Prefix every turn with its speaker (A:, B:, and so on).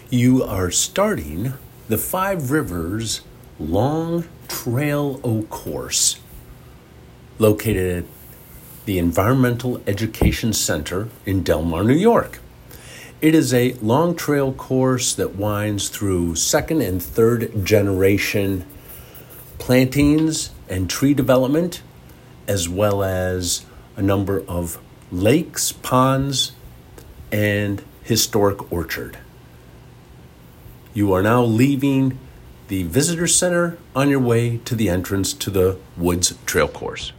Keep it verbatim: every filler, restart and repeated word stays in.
A: You are starting the Five Rivers Long Trail O course located at the Environmental Education Center in Del Mar, New York. It is a long trail course that winds through second and third generation plantings and tree development, as well as a number of lakes, ponds, and historic orchard. You are now leaving the visitor center on your way to the entrance to the Woods Trail Course.